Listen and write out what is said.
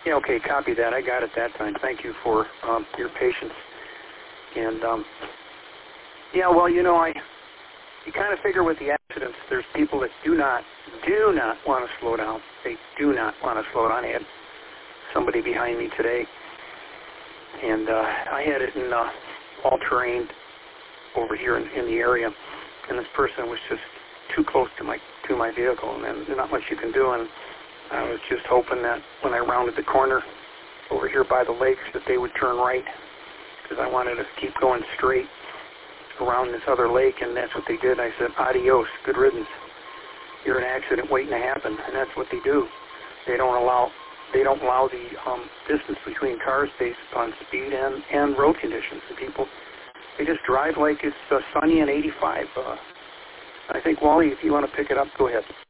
Yeah, okay, copy that. I got it that time. Thank you for your patience. And, yeah, well, you kind of figure with the accidents, there's people that do not want to slow down. They do not want to slow down. I had somebody behind me today, and I had it in all-terrain over here in the area, and this person was just too close to my vehicle, and there's not much you can do. And I was just hoping that when I rounded the corner over here by the lakes that they would turn right, because I wanted to keep going straight around this other lake, and that's what they did. I said, adios, good riddance. You're an accident waiting to happen, and that's what they do. They don't allow the distance between cars based upon speed and road conditions. And people, they just drive like it's sunny and 85. I think, Wally, if you want to pick it up, go ahead.